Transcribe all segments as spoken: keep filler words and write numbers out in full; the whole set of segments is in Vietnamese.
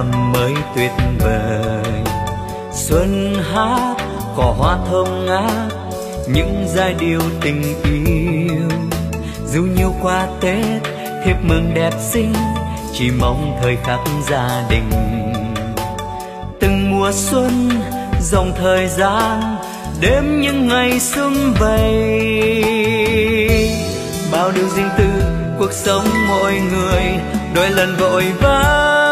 năm mới tuyệt vời. Xuân hát cỏ hoa thơm ngát, những giai điệu tình yêu. Dù nhiều qua Tết thiệp mừng đẹp xinh, chỉ mong thời khắc gia đình. Từng mùa xuân dòng thời gian, đêm những ngày sum vầy. Bao điều riêng tư cuộc sống mỗi người, đôi lần vội vã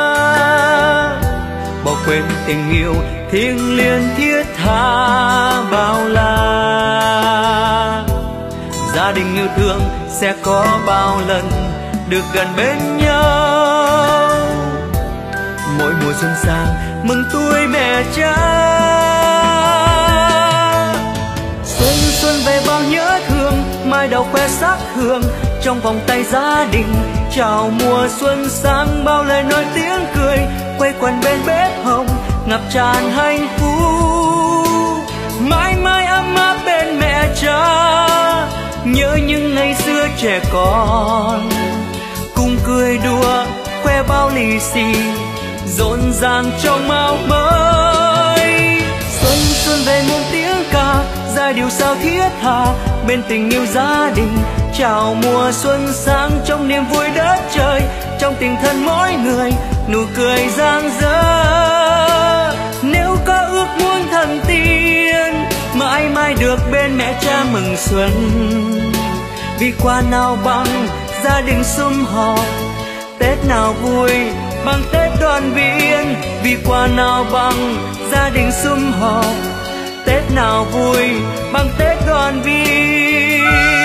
bỏ quên tình yêu thiêng liêng thiết tha bao la. Gia đình yêu thương sẽ có bao lần được gần bên nhau. Mỗi mùa xuân sang mừng tuổi mẹ cha. Xuân xuân về bao nhớ thương, mai đầu khoe sắc hương trong vòng tay gia đình. Chào mùa xuân sang bao lời nói tiếng cười, quây quần bên bếp hồng ngập tràn hạnh phúc. Mãi mãi ấm áp bên mẹ cha, nhớ những ngày xưa trẻ con, cùng cười đùa khoe bao lì xì, rộn ràng trong áo mới. Xuân xuân về muôn tiếng ca, giai điệu sao thiết tha bên tình yêu gia đình. Chào mùa xuân sang trong niềm vui đất trời, trong tình thân mỗi người nụ cười rạng rỡ. Nếu có ước muốn thần tiên, mãi mãi được bên mẹ cha mừng xuân. Vì qua nào bằng gia đình sum họp, Tết nào vui bằng Tết đoàn viên. Vì qua nào bằng gia đình sum họp, Tết nào vui bằng Tết đoàn viên.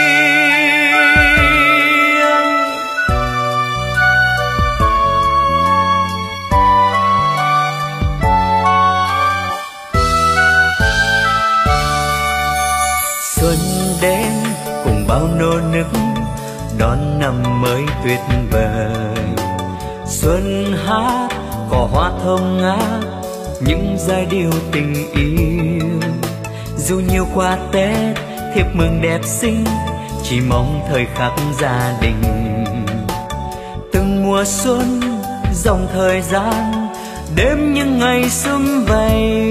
Xuân đến cùng bao nô nức, đón năm mới tuyệt vời. Xuân hát cỏ hoa thơm ngát, những giai điệu tình yêu. Dù nhiều qua Tết thiệp mừng đẹp xinh, chỉ mong thời khắc gia đình. Từng mùa xuân dòng thời gian, đêm những ngày sum vầy.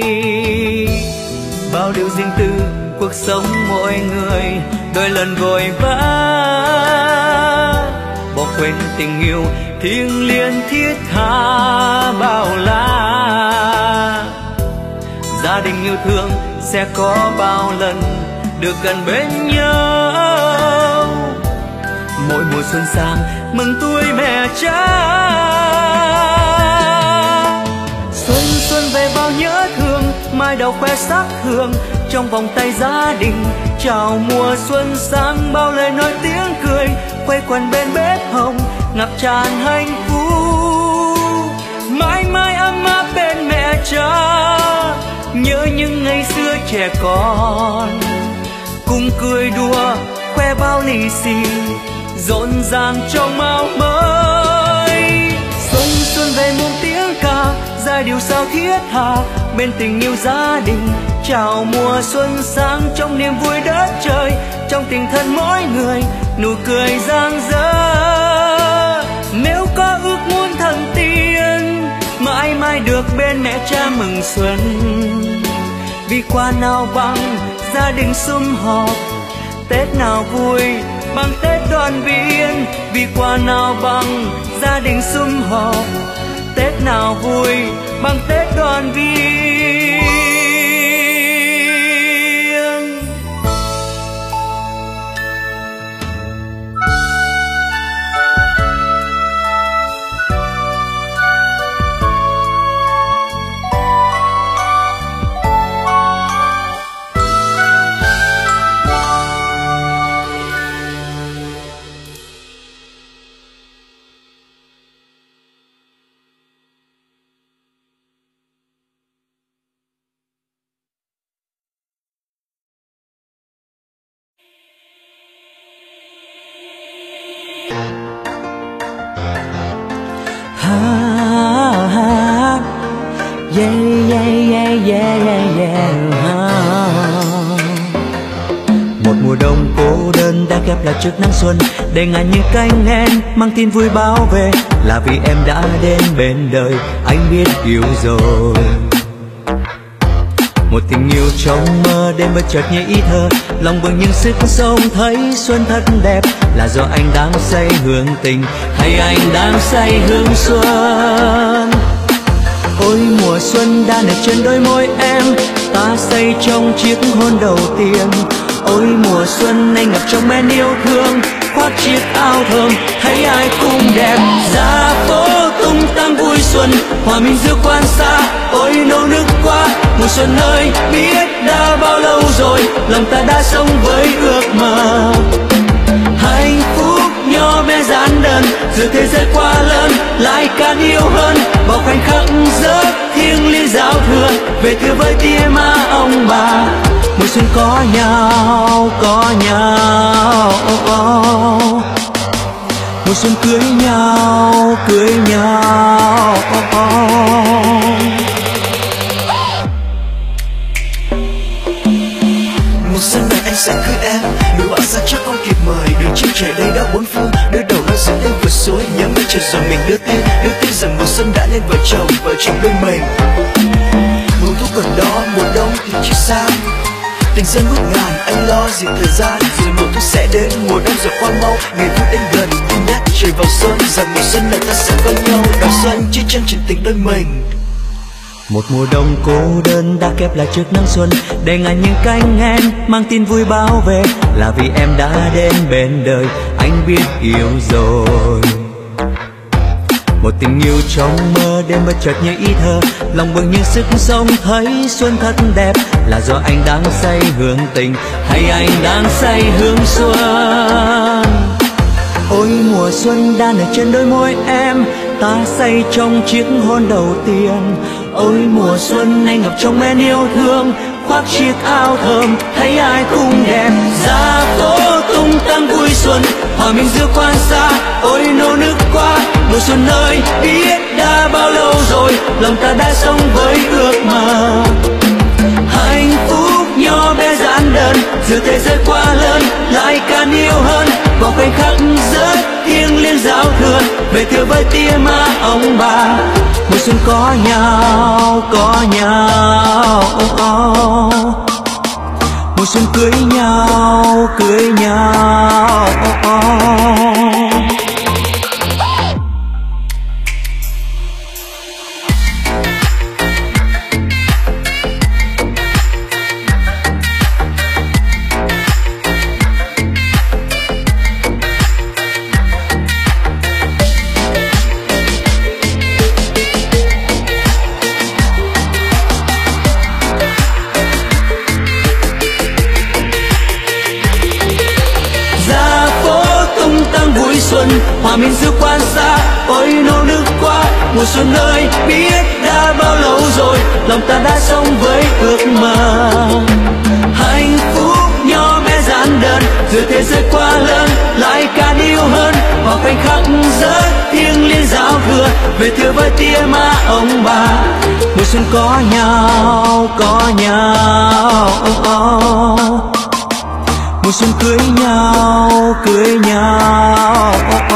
Bao điều riêng tư cuộc sống mỗi người, đôi lần vội vã bỏ quên tình yêu thiêng liêng thiết tha bao la. Gia đình yêu thương sẽ có bao lần được gần bên nhau. Mỗi mùa xuân sang mừng tuổi mẹ cha. Xuân xuân về bao nhớ thương, mai đầu khoe sắc hương trong vòng tay gia đình. Chào mùa xuân sang bao lời nói tiếng cười, quây quần bên bếp hồng ngập tràn hạnh phúc. Mãi mãi ấm áp bên mẹ cha, nhớ những ngày xưa trẻ con, cùng cười đùa khoe bao lì xì, rộn ràng trong áo mới. Xuân xuân về muôn tiếng ca, giai điệu sao thiết tha bên tình yêu gia đình. Chào mùa xuân sang trong niềm vui đất trời, trong tình thân mỗi người nụ cười rạng rỡ. Nếu có ước muốn thần tiên, mãi mãi được bên mẹ cha mừng xuân. Vì qua nào bằng gia đình sum họp, Tết nào vui bằng Tết đoàn viên. Vì qua nào bằng gia đình sum họp, Tết nào vui bằng Tết đoàn viên. Yeah, yeah, yeah, yeah, yeah, yeah. Một mùa đông cô đơn đã khép lại trước nắng xuân, để ngàn những cánh én mang tin vui báo về. là vì em đã đến bên đời anh biết yêu rồi. Một tình yêu trong mơ đêm bất chợt như ý thơ, lòng bừng những sức sống thấy xuân thật đẹp, là do anh đang say hương tình hay anh đang say hương xuân. Ôi mùa xuân đã nở trên đôi môi em, ta say trong chiếc hôn đầu tiên. Ôi mùa xuân anh ngập trong men yêu thương, khoác chiếc áo thơm thấy ai cũng đẹp. Ra phố tung tăng vui xuân, hòa mình giữa quan xa. Ôi nô nức quá mùa xuân ơi, biết đã bao lâu rồi lòng ta đã sống với ước mơ. Hạnh phúc nhỏ bé giản đơn, giữa thế giới quá lớn lại càng yêu hơn. Bao khoảnh khắc giấc thiêng liêng giao thừa, về thưa với tia má ông bà. Mùa xuân có nhau, có nhau, mùa xuân cưới nhau, cưới nhau. Mùa xuân này anh sẽ cưới em, nụ bạn xa chắc không kịp mời. Đường chim trời đây đã bốn phương, đưa đầu nó dẫn lên vượt suối. Nhớ mấy trời rồi mình đưa tin, đưa tin rằng mùa xuân đã lên vợ chồng, vợ chồng bên mình. Mùa thu còn đó, mùa đông thì chưa xa. Tình dân ngút ngàn, anh lo gì thời gian. Rồi mùa thu sẽ đến, mùa đông rồi qua mau. Ngày thu đến gần, tin nhắc trời vào xuân, rằng mùa xuân này ta sẽ có nhau. Đào xuân chia chân chuyện tình đôi mình. Một mùa đông cô đơn đã kép lại trước nắng xuân, để ngàn những cánh én mang tin vui báo về, là vì em đã đến bên đời anh biết yêu rồi. Một tình yêu trong mơ đêm bất chợt như ý thơ, lòng bừng những sức sống thấy xuân thật đẹp, là do anh đang say hương tình hay anh đang say hương xuân. Ôi mùa xuân đã nở trên đôi môi em, ta say trong chiếc hôn đầu tiên. Ôi mùa xuân anh ngập trong men yêu thương, khoác chiếc áo thơm thấy ai cũng đẹp. Ra phố tung tăng vui xuân, hòa mình giữa quan xa. Ôi nô nức quá mùa xuân ơi, biết đã bao lâu rồi lòng ta đã sống với ước mơ. Hạnh phúc nhỏ bé giản đơn, giữa thế giới quá lớn lại càng yêu hơn. Vào khoảnh khắc rất thiêng liêng giao thừa, về thưa với tia má ông bà. Mùa xuân có nhau, có nhau, mùa xuân cưới nhau, cưới nhau. Hòa mình giữa quan xa. Ôi nô nức quá mùa xuân ơi, biết đã bao lâu rồi lòng ta đã sống với ước mơ. Hạnh phúc nhỏ bé giản đơn, giữa thế giới quá lớn lại càng yêu hơn. Vào khoảnh khắc rất thiêng liêng giao thừa, về thưa với tia má ông bà. Mùa xuân có nhau, có nhau, mùa xuân cưới nhau, cưới nhau.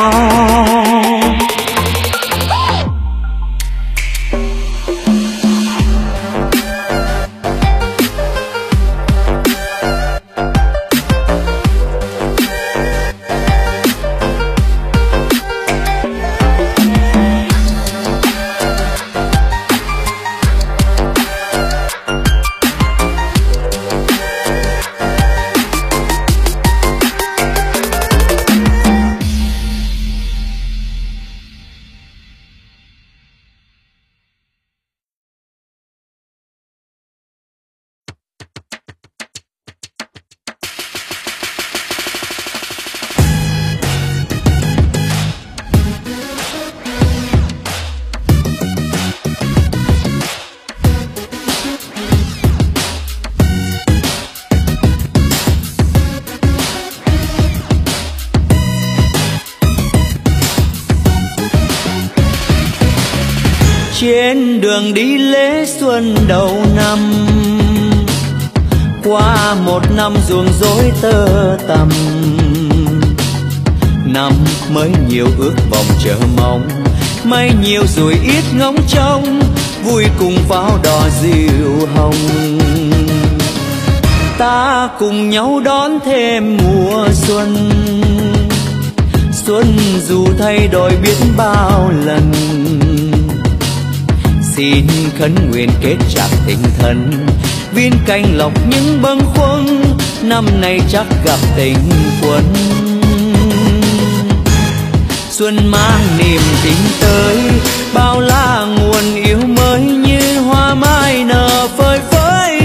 Trên đường đi lễ xuân đầu năm, qua một năm ruồng rối tơ tằm. Năm mới nhiều ước vọng chờ mong, mây nhiều rồi ít ngóng trông, vui cùng vào đò diều hồng. Ta cùng nhau đón thêm mùa xuân, xuân dù thay đổi biết bao lần. Xin khấn nguyện kết chặt tình thân, viên canh lọc những bâng khuâng, năm nay chắc gặp tình quân. Xuân mang niềm tin tới, bao la nguồn yêu mới như hoa mai nở phơi phới.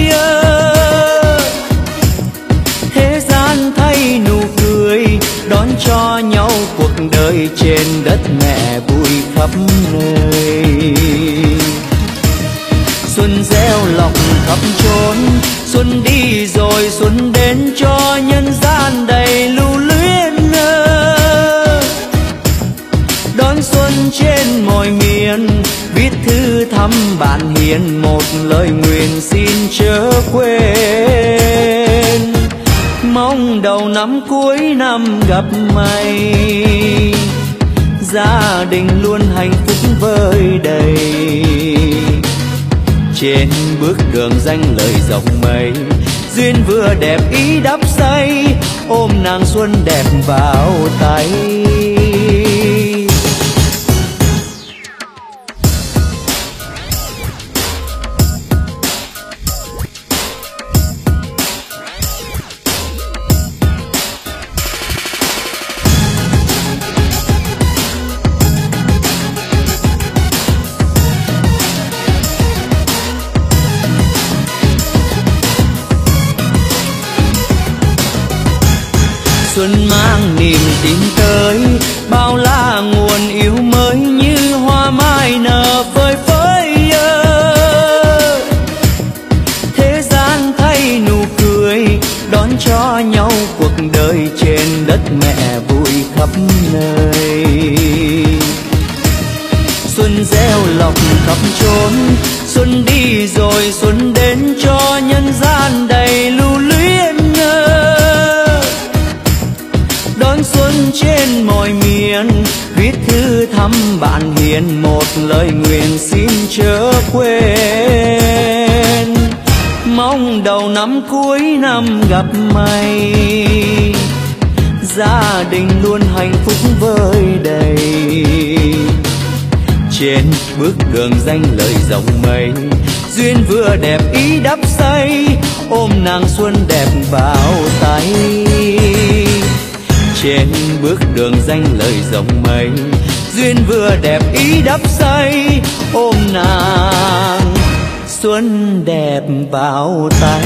Thế gian thay nụ cười, đón cho nhau cuộc đời trên đất mẹ vui khắp nơi. Xuân gieo lọc khắp chốn, xuân đi rồi xuân đến cho nhân gian đầy lưu luyến. Đón xuân trên mọi miền, viết thư thăm bạn hiền, một lời nguyện xin chớ quên. Mong đầu năm cuối năm gặp may, gia đình luôn hạnh phúc vơi đầy. Trên bước đường danh lời rộng mây, duyên vừa đẹp ý đắp xây, ôm nàng xuân đẹp vào tay. Xuân mang niềm tin tới, bao la nguồn yêu mới như hoa mai nở phơi phới. Thế gian thay nụ cười, đón cho nhau cuộc đời trên đất mẹ vui khắp nơi. Xuân gieo lọc khắp chốn, xuân đi rồi xuân đến cho nhân gian đầy lưu luyến. Đón xuân trên mọi miền, viết thư thăm bạn hiền, một lời nguyện xin chớ quên. Mong đầu năm cuối năm gặp may, gia đình luôn hạnh phúc vơi đầy. Trên bước đường danh lời rộng mây, duyên vừa đẹp ý đắp xây, ôm nàng xuân đẹp vào tay. Trên bước đường danh lời rộng mây, duyên vừa đẹp ý đắp xây, ôm nàng xuân đẹp vào tay.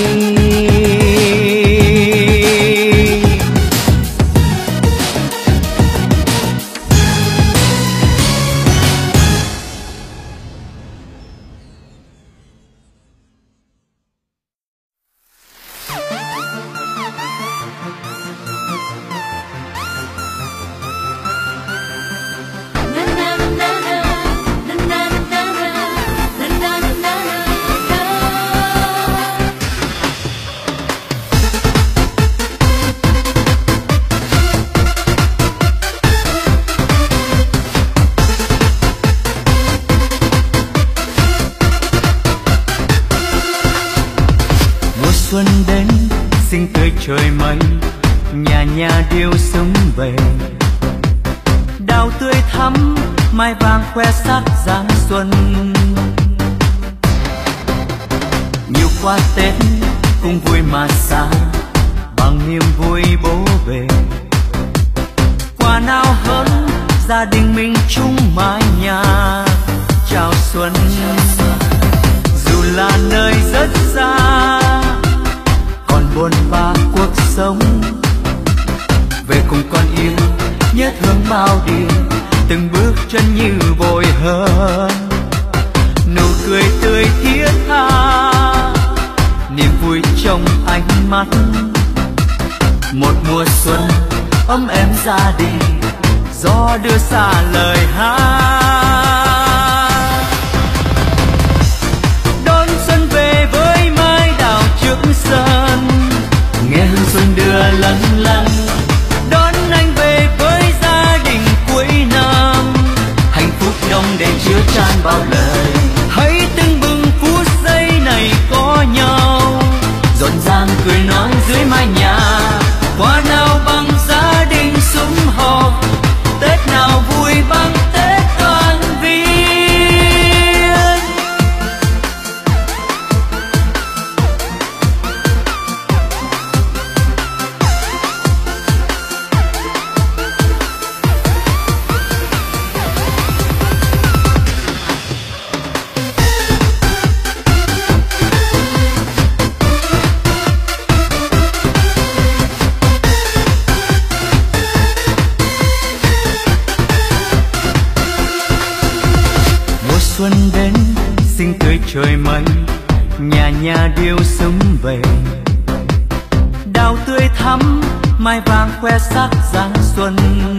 Xuân đến xinh tươi trời mây, nhà nhà điệu sum về. Đào tươi thắm mai vàng khoe sắc dáng xuân. Nhiều qua Tết cũng vui mà xa, bằng niềm vui bố về. Qua nào hơn gia đình mình chung mái nhà chào xuân. Dù là nơi rất xa, còn buồn bã cuộc sống, về cùng con yêu nhớ thương bao điều, từng bước chân như vội hơn. Nụ cười tươi thiết tha, niềm vui trong ánh mắt. Một mùa xuân ấm êm gia đình, gió đưa xa lời hát. Đón xuân về với mái đào trước sân, nghe hương xuân đưa lân lân. Đón anh về với gia đình cuối năm, hạnh phúc bao lời. Hãy tưng bừng phút giây này có nhau, rộn ràng cười nói dưới mái nhà. Qua nào bằng gia đình sum họp, Tết nào vui bằng Tết đoàn viên. Xuân đến xinh tươi trời mây, nhà nhà điệu sum về. Đào tươi thắm mai vàng khoe sắc dáng xuân.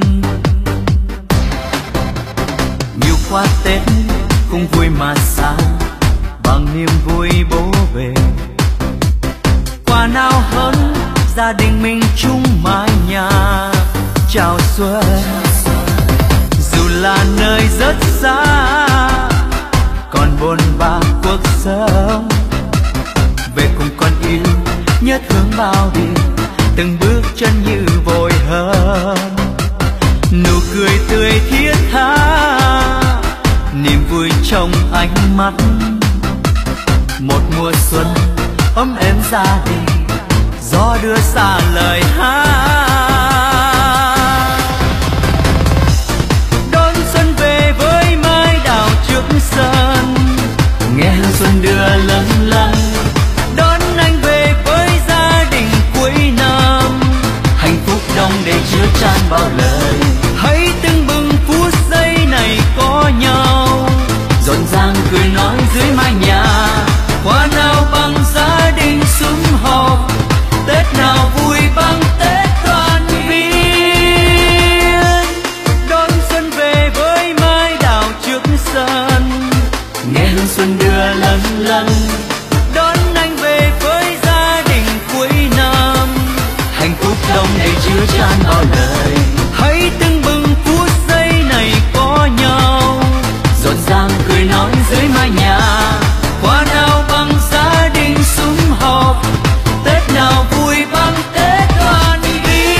Nhiều qua Tết cũng vui mà xa, bằng niềm vui bố về. Qua nào hơn gia đình mình chung mái nhà chào xuân. Dù là nơi rất xa còn bôn ba cuộc sống, về cùng con yêu nhớ thương bao điều, từng bước chân như vội hơn. Nụ cười tươi thiết tha, niềm vui trong ánh mắt. Một mùa xuân ấm êm gia đình, gió đưa xa lời hát. Đón xuân về với mái đào trước sân, nghe hương xuân đưa lâng lâng. Đón anh về với gia đình cuối năm, hạnh phúc đông đầy chứa chan bao lời. Hãy tưng bừng phút giây này có nhau, rộn ràng cười nói dưới mái nhà. Qua nào bằng gia đình sum họp, Tết nào vui bằng Tết đoàn viên. Đón xuân về với mái đào trước sân, nghe hương xuân đưa lâng lâng. Đón anh về với gia đình cuối năm, hạnh phúc đông đầy chứa chan bao lời. Hãy tưng bừng phút giây này có nhau, rộn ràng cười nói dưới mái nhà. Qua nào bằng gia đình sum họp, Tết nào vui bằng Tết đoàn viên.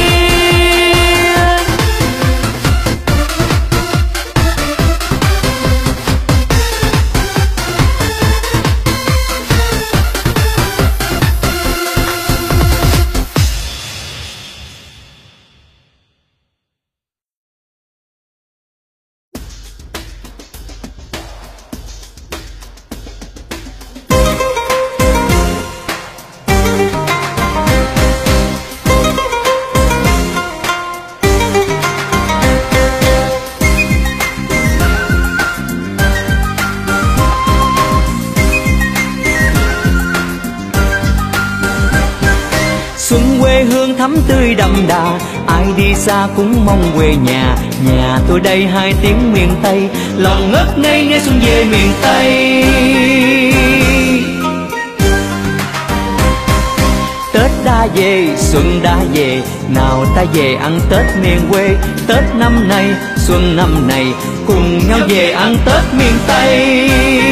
Xuân quê hương thắm tươi đậm đà, ai đi xa cũng mong về nhà. Nhà tôi đây hai tiếng miền Tây, lòng ngất ngây nghe xuân về miền Tây. Tết đã về, xuân đã về, nào ta về ăn Tết miền quê. Tết năm nay, xuân năm này, cùng nhau về ăn Tết miền Tây.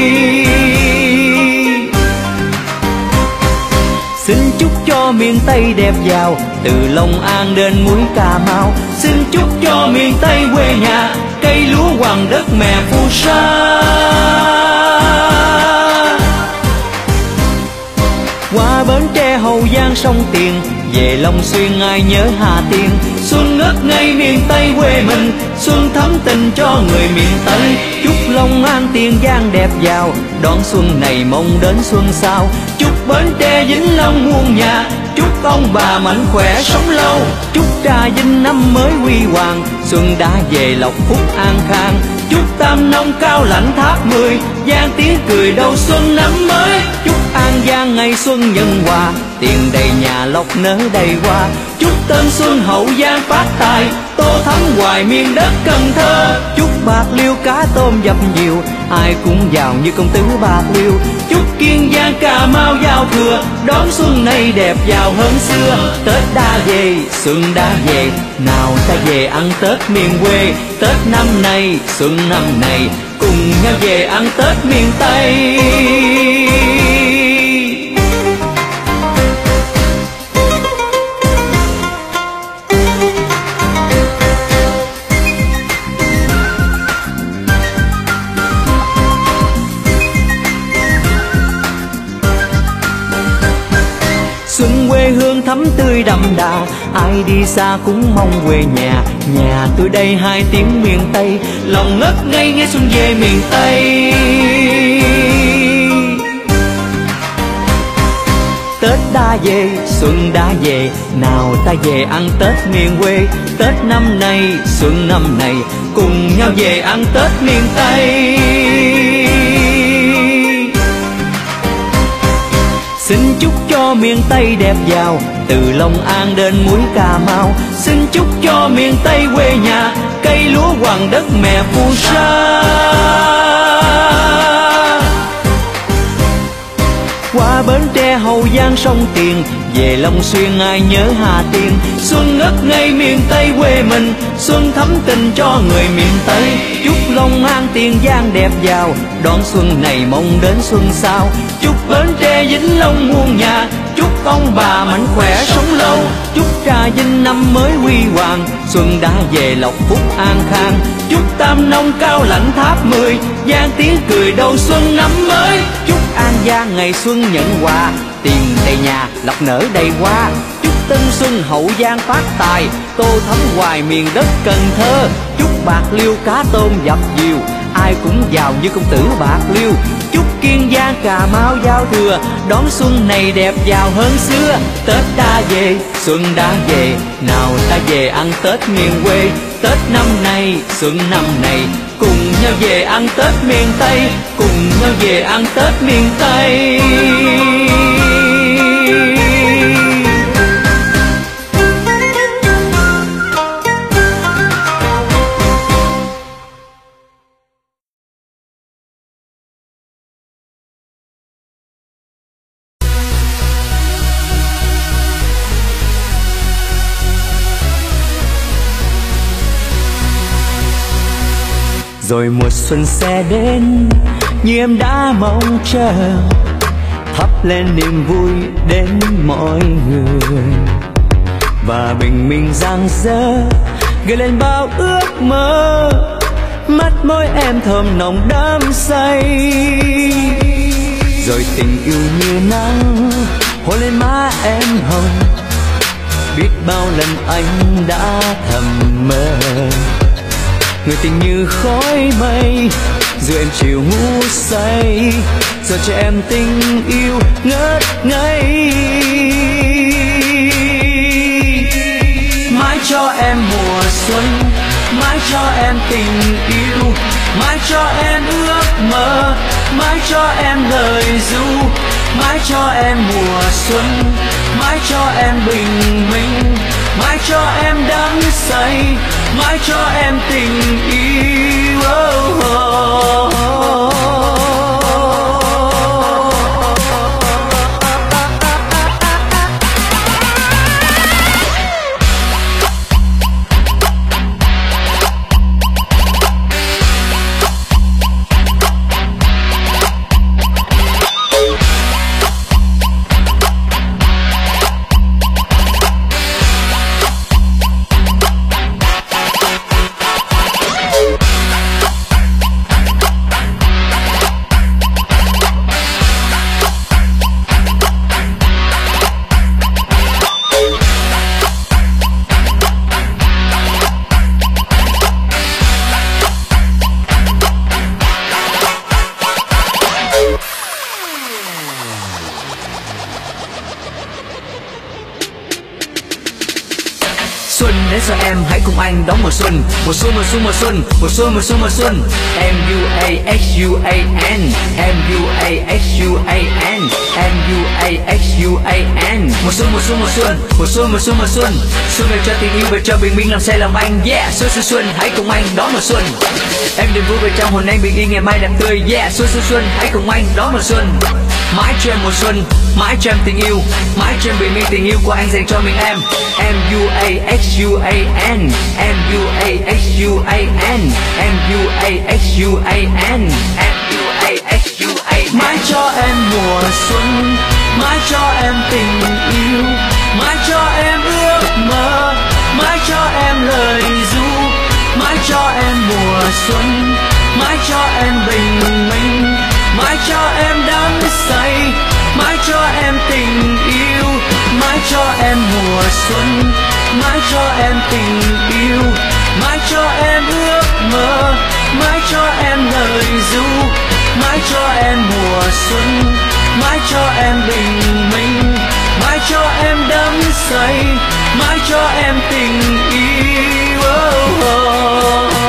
Xin chúc cho miền Tây đẹp giàu, từ Long An đến mũi Cà Mau. Xin chúc cho miền Tây quê nhà, cây lúa hoàng đất mẹ phù sa. Qua Bến Tre Hậu Giang sông Tiền, về Long Xuyên ai nhớ Hà Tiên. Xuân ngất ngây miền Tây quê mình, xuân thắm tình cho người miền Tây. Chúc Long An Tiền Giang đẹp giàu, đón xuân này mong đến xuân sau. Chúc Bến Tre Vĩnh Long muôn nhà, chúc ông bà mạnh khỏe sống lâu. Chúc Trà Vinh năm mới huy hoàng, xuân đã về lộc phúc an khang. Chúc Tam Nông Cao Lãnh Tháp Mười, Giang tiếng cười đầu xuân năm mới. Chúc An Giang ngày xuân nhân hòa, tiền đầy nhà lộc nở đầy hoa. Chúc Tân Xuân Hậu Giang phát tài, tô thắm hoài miền đất Cần Thơ. Chúc Bạc Liêu cá tôm dập dìu, ai cũng giàu như công tử Bạc Liêu. Chúc Kiên Giang Cà Mau giao thừa, đón xuân này đẹp giàu hơn xưa. Tết đã về, xuân đã về, nào ta về ăn Tết miền quê. Tết năm nay, xuân năm này, cùng nhau về ăn Tết miền Tây. Xuân quê hương thắm tươi đậm đà, ai đi xa cũng mong về nhà. Nhà tôi đây hai tiếng miền Tây, lòng ngất ngây nghe xuân về miền Tây. Tết đã về, xuân đã về, nào ta về ăn Tết miền quê. Tết năm nay, xuân năm này, cùng nhau về ăn Tết miền Tây. Xin chúc cho miền Tây đẹp giàu, từ Long An đến mũi Cà Mau. Xin chúc cho miền Tây quê nhà, cây lúa hoàng đất mẹ phù sa. Qua Bến Tre Hậu Giang sông Tiền, về Long Xuyên ai nhớ Hà Tiên. Xuân ngất ngây miền Tây quê mình, xuân thắm tình cho người miền Tây. Chúc Long An Tiền Giang đẹp giàu, đón xuân này mong đến xuân sau. Chúc Bến Tre Vĩnh Long muôn nhà, chúc ông bà mạnh khỏe sống lâu. Chúc Trà Vinh năm mới huy hoàng, xuân đã về lộc phúc an khang. Chúc Tam Nông Cao Lãnh Tháp Mười, Giang tiếng cười đầu xuân năm mới. Chúc An Giang ngày xuân nhận quà, tiền đầy nhà lộc nở đầy hoa. Chúc Tân Xuân Hậu Giang phát tài, tô thắm hoài miền đất Cần Thơ. Chúc Bạc Liêu cá tôm dập dìu, ai cũng giàu như công tử Bạc Liêu. Chúc Kiên Giang Cà Mau giao thừa, đón xuân này đẹp giàu hơn xưa. Tết đã về, xuân đã về, nào ta về ăn Tết miền quê. Tết năm nay, xuân năm này, cùng nhau về ăn Tết miền Tây. Cùng nhau về ăn Tết miền Tây. Rồi mùa xuân sẽ đến như em đã mong chờ, thắp lên niềm vui đến mọi người. Và bình minh giang dở gợi lên bao ước mơ, mắt môi em thơm nồng đắm say. Rồi tình yêu như nắng hôn lên má em hồng, biết bao lần anh đã thầm mơ. Người tình như khói mây dù em chiều ngủ say, giờ cho em tình yêu ngất ngây. Mãi cho em mùa xuân, mãi cho em tình yêu, mãi cho em ước mơ, mãi cho em lời ru. Mãi cho em mùa xuân, mãi cho em bình minh, mãi cho em đắm say, mãi cho em tình yêu. Oh, oh, oh, oh. xuân đến rồi em, hãy cùng anh đón mùa xuân. Mùa xuân mùa xuân mùa xuân mùa xuân mùa xuân mùa xuân. M U A X U A N M U A X U A N M U A X U A N. Mùa xuân mùa xuân mùa xuân mùa xuân mùa xuân mùa xuân. Xuân về cho tình yêu, về cho bình minh làm say lòng anh. Yeah, xuân xuân xuân, hãy cùng anh đón mùa xuân. Em đừng vui về trong hồn anh bình yên, ngày mai đẹp tươi. Yeah, xuân xuân xuân, hãy cùng anh đón mùa xuân. Mãi cho em mùa xuân, mãi cho em tình yêu, mãi cho em bình minh tình yêu của anh dành cho mình em. M U A X U A N M U A X U A N M U A X U A N M U A X U A N. Mãi cho em mùa xuân, mãi cho em tình yêu, mãi cho em ước mơ, mãi cho em lời ru, mãi cho em mùa xuân, mãi cho em bình minh, mãi cho em đắm say, mãi cho em tình yêu, mãi cho em mùa xuân, mãi cho em tình yêu, mãi cho em ước mơ, mãi cho em lời ru, mãi cho em mùa xuân, mãi cho em bình minh, mãi cho em đắm say, mãi cho em tình yêu. Oh, oh, oh.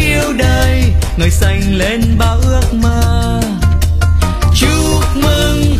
Người xanh lên bao ước mơ. Chúc mừng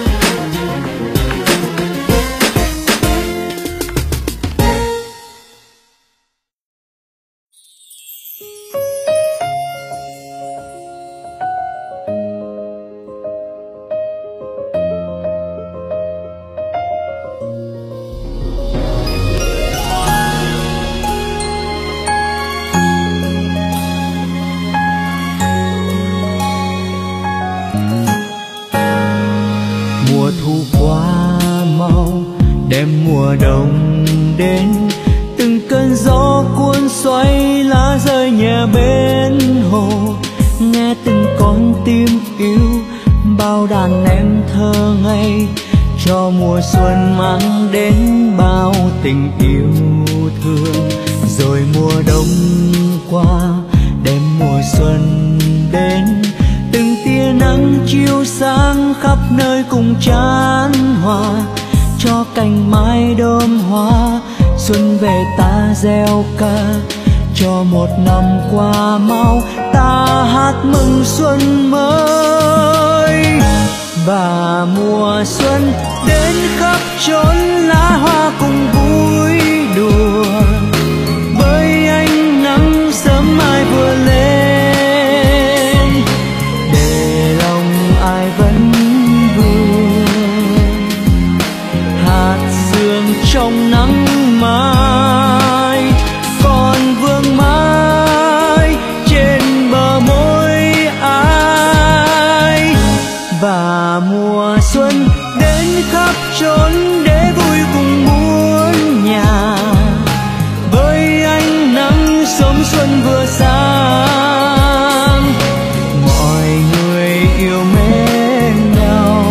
qua mau, đêm mùa đông đến, từng cơn gió cuốn xoay lá rơi nhẹ bên hồ, nghe từng con tim yêu bao đàn em thơ ngây, cho mùa xuân mang đến bao tình yêu thương. Rồi mùa đông qua, đêm mùa xuân đến, từng tia nắng chiếu sáng khắp nơi cùng chan hòa, cho cành mai đơm hoa xuân về ta gieo ca, cho một năm qua mau ta hát mừng xuân mới. Và mùa xuân đến khắp chốn lá hoa cùng vui đùa, với ánh nắng sớm mai vừa lên, để lòng ai vẫn vương hạt sương trong nắng mai, còn vương mãi trên bờ môi ai. Và mùa xuân đến khắp chốn để vui cùng muôn nhà, với ánh nắng sớm xuân vừa sáng, mọi người yêu mến nhau,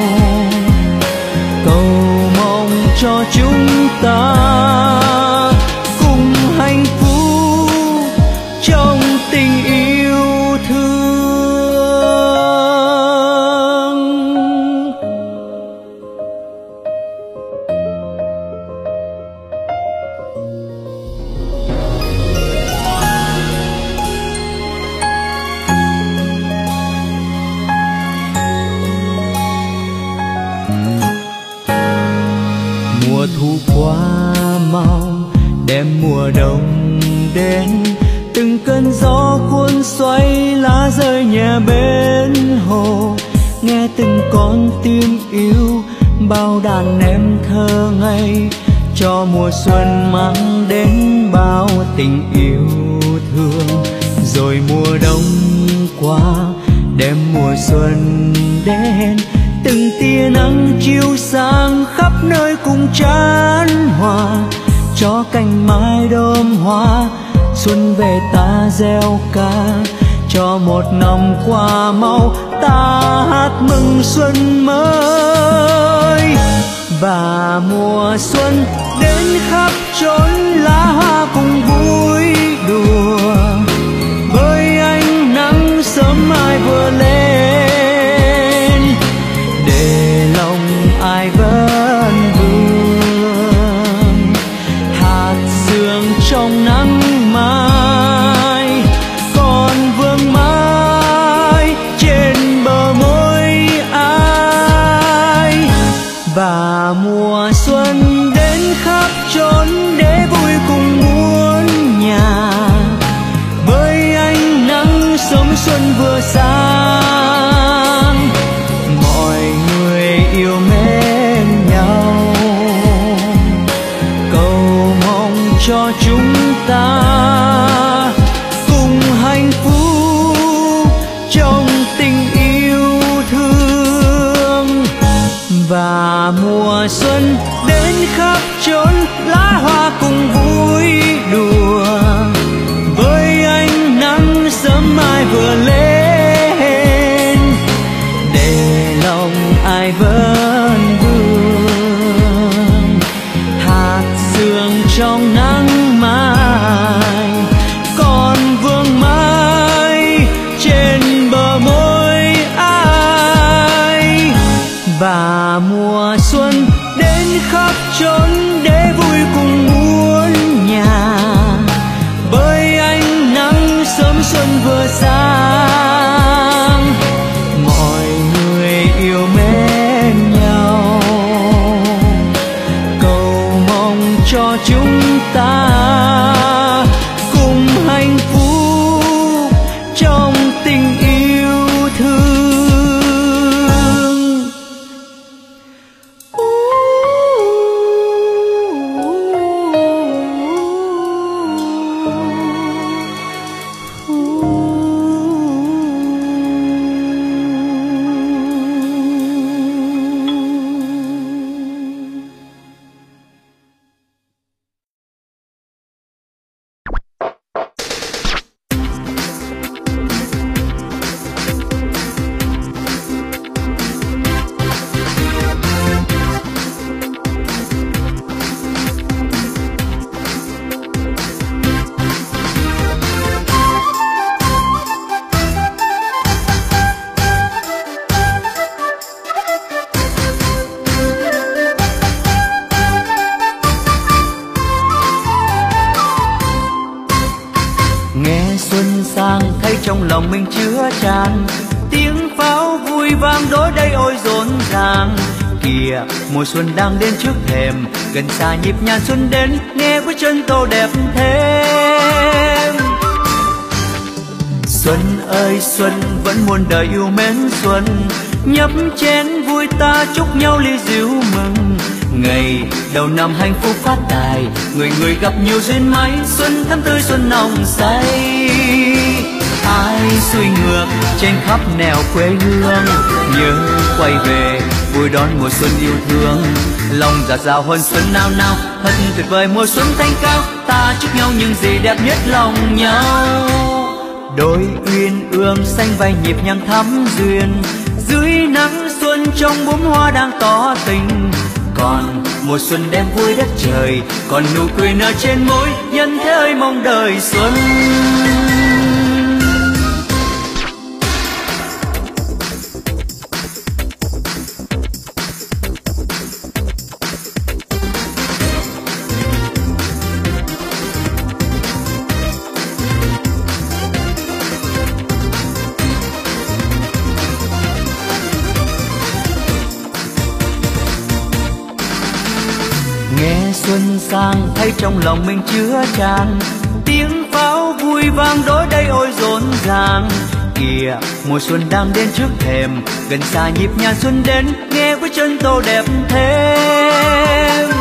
cầu mong cho chúng ta cùng hạnh phúc trong tình yêu thương. Mùa thu qua mau, đêm mùa đông đến, từng cơn gió cuốn xoay lá rơi nhẹ bên hồ, nghe từng con tim yêu bao đàn em thơ ngây, cho mùa xuân mang đến bao tình yêu thương. Rồi mùa đông qua, đêm mùa xuân đến, từng tia nắng chiếu sáng khắp nơi cùng chan hòa, cho cành mai đơm hoa xuân về ta gieo ca, cho một năm qua mau ta hát mừng xuân mới. Và mùa xuân đến khắp chốn lá hoa cùng vui đùa, với ánh nắng sớm mai vừa lên, để lòng ai vẫn vương hạt sương trong nắng mai, còn vương mãi trên bờ môi ai. Và mùa xuân đến khắp chốn để vui cùng muôn nhà, với ánh nắng sớm xuân vừa sáng, mọi người yêu mến nhau, cầu mong cho chúng ta cùng hạnh phúc trong tình yêu thương. Và mùa xuân đến khắp chốn lá hoa cùng vui đùa, với ánh nắng sớm mai vừa lên, để lòng ai vẫn vương hạt sương trong nắng mai, còn vương mãi trên bờ môi ai. Và mùa xuân đến khắp chốn để vui cùng muôn nhà, với ánh nắng sớm xuân vừa sáng, mọi người yêu mến nhau, cầu mong cho chúng ta cùng hạnh phúc trong tình yêu thương. trong lòng mình chứa tràn. Tiếng pháo vui vang đối đây ôi rộn ràng. Kìa mùa xuân đang đến trước thềm, gần xa nhịp nhàng xuân đến, nghe bước chân tô đẹp thêm. Xuân ơi xuân vẫn muôn đời yêu mến xuân, nhấp chén vui ta chúc nhau ly rượu mừng. Ngày đầu năm hạnh phúc phát tài, người người gặp nhiều duyên may, xuân thắm tươi xuân nồng say. Ai xuôi ngược trên khắp nẻo quê hương, nhớ quay về vui đón mùa xuân yêu thương. Lòng dạt dào hồn xuân nao nao, thật tuyệt vời mùa xuân thanh cao, ta chúc nhau những gì đẹp nhất lòng nhau. Đôi uyên ương xanh vai nhịp nhàng thắm duyên, dưới nắng xuân trong bướm hoa đang tỏ tình. Còn mùa xuân đem vui đất trời, còn nụ cười nở trên môi, nhân thế ơi mong đời xuân. Xuân sang thấy trong lòng mình chứa tràn, tiếng pháo vui vang đối đây ôi rộn ràng. Kìa mùa xuân đang đến trước thềm, gần xa nhịp nhàng xuân đến, nghe bước chân tô đẹp thêm.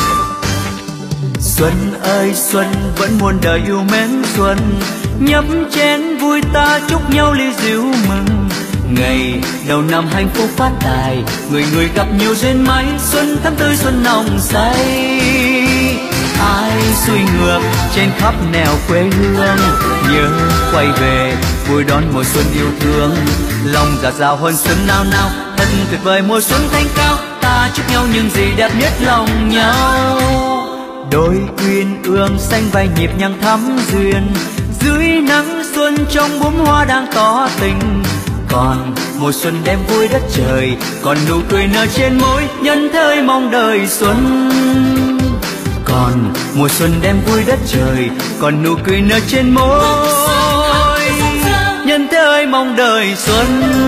Xuân ơi xuân vẫn muôn đời yêu mến xuân, nhấp chén vui ta chúc nhau ly rượu mừng. Ngày đầu năm hạnh phúc phát tài, người người gặp nhiều duyên may, xuân thắm tươi xuân nồng say. Ai xuôi ngược trên khắp nẻo quê hương, nhớ quay về vui đón mùa xuân yêu thương. Lòng dạt dào hồn xuân nao nao, thật tuyệt vời mùa xuân thanh cao, ta chúc nhau những gì đẹp nhất lòng nhau. Đôi uyên ương xanh vai nhịp nhàng thắm duyên, dưới nắng xuân trong bướm hoa đang tỏ tình. Còn mùa xuân đem vui đất trời, còn nụ cười nở trên môi, nhân thế ơi mong đời xuân. Còn mùa xuân đem vui đất trời, còn nụ cười nở trên môi, nhân thế ơi mong đời xuân.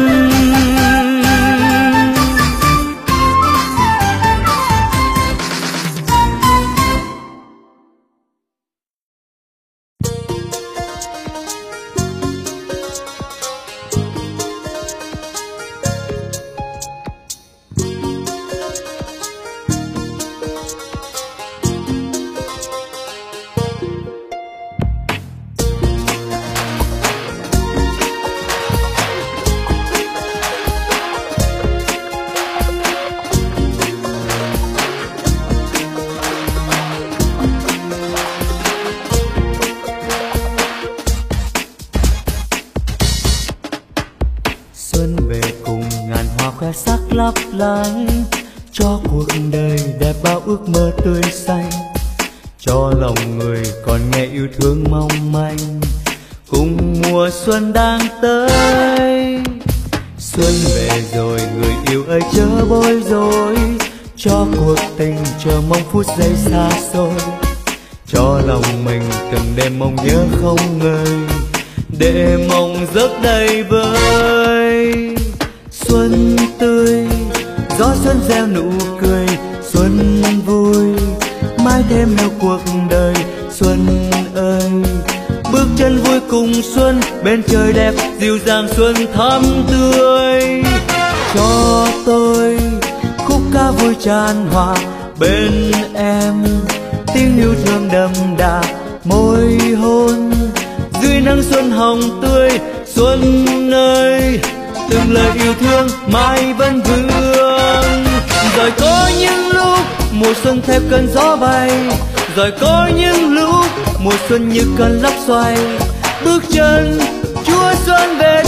lấp lánh cho cuộc đời đẹp bao ước mơ tươi xanh, cho lòng người còn nghe yêu thương mong manh cùng mùa xuân đang tới. Xuân về rồi người yêu ơi chớ bối rối, cho cuộc tình chờ mong phút giây xa xôi, cho lòng mình từng đêm mong nhớ không ngơi, để mong giấc đầy vơi. Xuân tươi gió xuân gieo nụ cười, xuân vui mãi thêm yêu cuộc đời. Xuân ơi bước chân vui cùng xuân, bên trời đẹp dịu dàng xuân thắm tươi. Cho tôi khúc ca vui tràn hòa bên em, tiếng yêu thương đậm đà môi hôn dưới nắng xuân hồng tươi. Xuân ơi từng lời yêu thương mãi vẫn vương, rồi có những lúc mùa xuân theo cơn gió bay, rồi có những lúc mùa xuân như cơn lốc xoay. Bước chân Chúa xuân về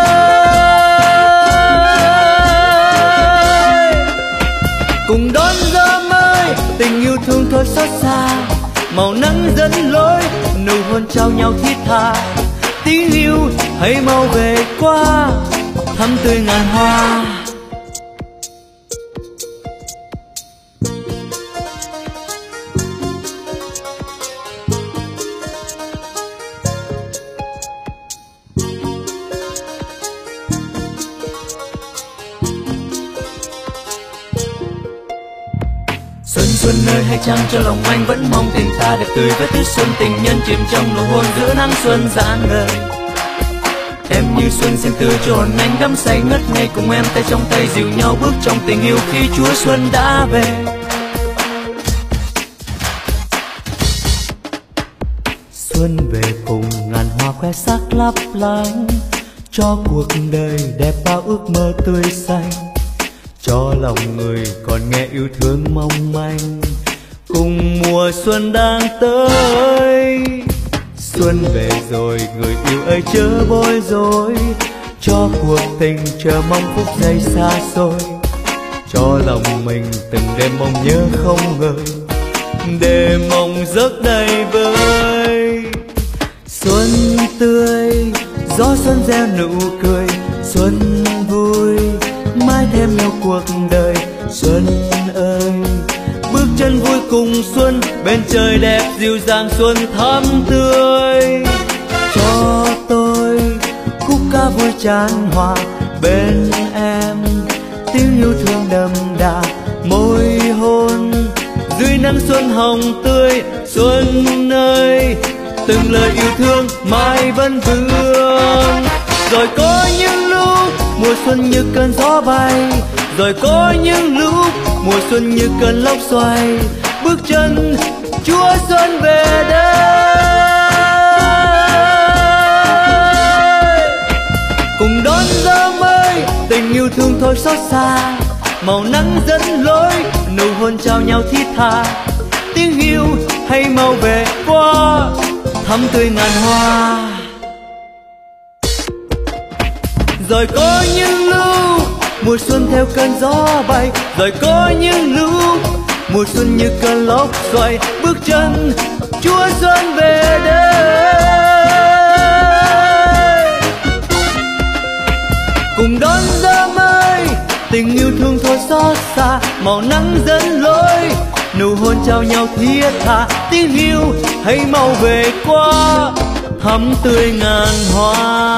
đây, cùng đón gió mới tình yêu thương thôi xót xa, màu nắng dẫn lối nụ hôn trao nhau thiết tha. Tiếng yêu hãy mau về qua thắm tươi ngàn hoa. xuân ơi hay chăng cho lòng anh vẫn mong tình ta đẹp tươi với tiết xuân, tình nhân chìm trong nụ hôn giữa nắng xuân rạng ngời. Em như xuân xen tươi cho hồn anh đắm say ngất ngây, cùng em tay trong tay dìu nhau bước trong tình yêu khi Chúa xuân đã về. Xuân về cùng ngàn hoa khoe sắc lấp lánh, cho cuộc đời đẹp bao ước mơ tươi xanh, cho lòng người còn nghe yêu thương mong manh, cùng mùa xuân đang tới. Xuân về rồi người yêu ơi chớ bối rối, cho cuộc tình chờ mong phút giây xa xôi, cho lòng mình từng đêm mong nhớ không ngơi, để mong giấc đầy vơi. Xuân tươi gió xuân gieo nụ cười, xuân vui mãi thêm yêu cuộc đời. Xuân ơi bước chân vui cùng xuân, bên trời đẹp dịu dàng xuân thắm tươi. Cho tôi khúc ca vui chan hòa, bên em tiếng yêu thương đậm đà, môi hôn dưới nắng xuân hồng tươi. Xuân ơi từng lời yêu thương mãi vẫn vương. Rồi có những lúc mùa xuân như cơn gió bay, rồi có những lúc mùa xuân như cơn lốc xoay, bước chân Chúa xuân về đây. Cùng đón gió mới tình yêu thương thôi xót xa, màu nắng dẫn lối nụ hôn trao nhau thiết tha, tiếng hiu hay mau về qua thắm tươi ngàn hoa. Rồi có những lúc mùa xuân theo cơn gió bay, rồi có những lúc mùa xuân như cơn lốc xoay, bước chân Chúa xuân về đây. Cùng đón gió mới tình yêu thương thôi xót xa, màu nắng dẫn lối nụ hôn trao nhau thiết tha, tiếng hiu hãy mau về qua thắm tươi ngàn hoa.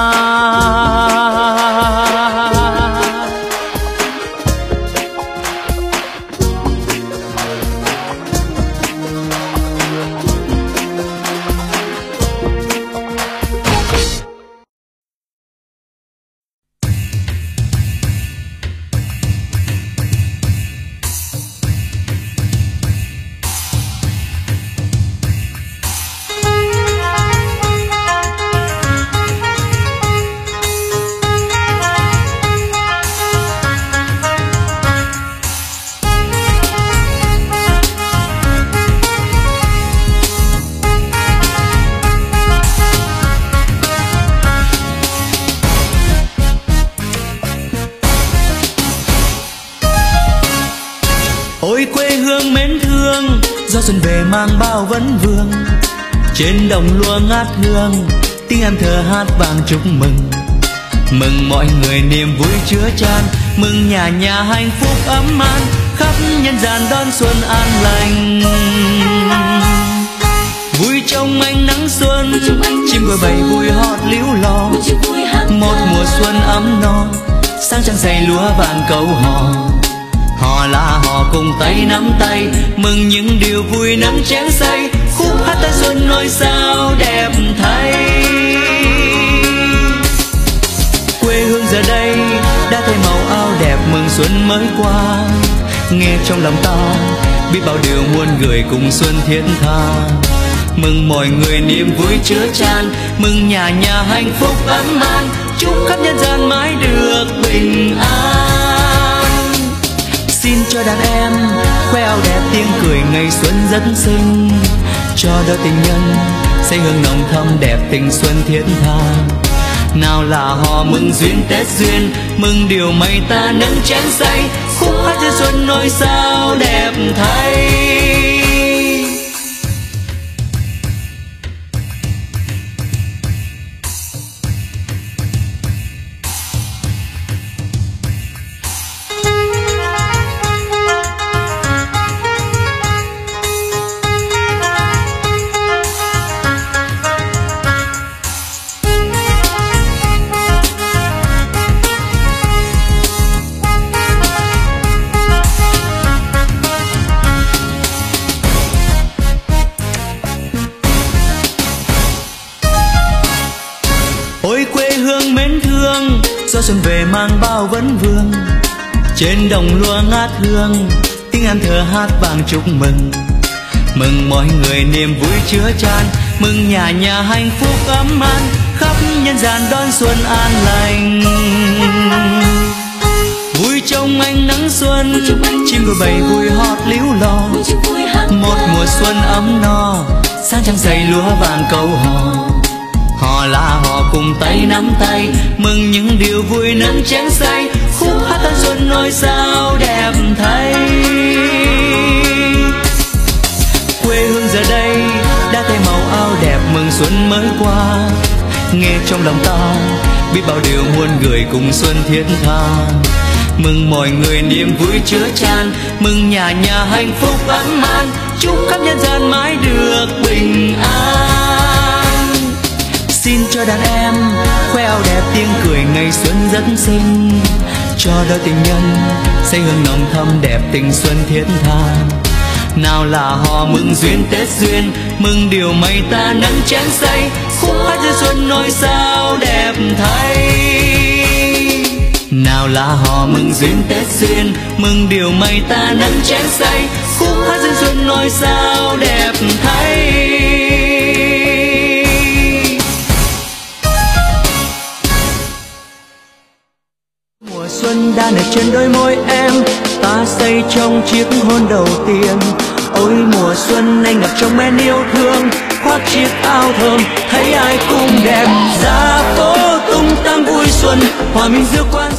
Ôi quê hương mến thương, gió xuân về mang bao vấn vương, trên đồng lúa ngát hương, tiếng em thơ hát vang chúc mừng. Mừng mọi người niềm vui chứa chan, mừng nhà nhà hạnh phúc ấm an, khắp nhân gian đón xuân an lành. Vui trong ánh nắng xuân, chim gọi bầy vui hót líu lo, một mùa xuân ấm no, sáng trăng xây lúa vàng câu hò. Họ là họ cùng tay nắm tay, mừng những điều vui nắng chén say, khúc hát tân xuân ngôi sao đẹp thay. Quê hương giờ đây đã thay màu áo đẹp, mừng xuân mới qua, nghe trong lòng ta biết bao điều muôn người cùng xuân thiết tha. Mừng mọi người niềm vui chứa chan, mừng nhà nhà hạnh phúc ấm an, chúc khắp nhân gian mãi được bình an. Xin cho đàn em khoe áo đẹp tiếng cười ngày xuân rất xinh, cho đôi tình nhân xây hương nồng thắm đẹp tình xuân thiết tha. Nào là họ mừng duyên Tết duyên, mừng điều mây ta nâng chén say, khúc hát cho xuân ngôi sao đẹp thay. gió xuân về mang bao vấn vương, trên đồng lúa ngát hương tiếng em thở hát vang chúc mừng. Mừng mọi người niềm vui chứa chan, mừng nhà nhà hạnh phúc ấm an, khắp nhân gian đón xuân an lành. Vui trong ánh nắng xuân, chim gọi bầy vui hót líu lo, một mùa xuân ấm no, sáng trăng dày lúa vàng câu hò. Họ là họ cùng tay nắm tay, mừng những điều vui nâng chén say, khúc hát tân xuân ngôi sao đẹp thay. Quê hương giờ đây đã thay màu áo đẹp, mừng xuân mới qua, nghe trong lòng ta biết bao điều muôn người cùng xuân thiết tha. Mừng mọi người niềm vui chứa chan, mừng nhà nhà hạnh phúc ấm an, chúc khắp nhân gian mãi được bình an. Xin cho đàn em khoe áo đẹp tiếng cười ngày xuân rất xinh, cho đôi tình nhân xây hương nồng thắm đẹp tình xuân thiết tha. Nào là họ mừng duyên Tết duyên, mừng điều mây ta nắng chén say, khúc hát giữa xuân ngôi sao đẹp thay. Nào là họ mừng duyên Tết duyên, mừng điều mây ta nắng chén say, khúc hát giữa xuân ngôi sao đẹp thay. Mùa xuân đã nở trên đôi môi em, ta say trong chiếc hôn đầu tiên. Ôi mùa xuân anh ngập trong men yêu thương, khoác chiếc áo thơm thấy ai cũng đẹp. Ra phố tung tăng vui xuân, hòa mình giữa quan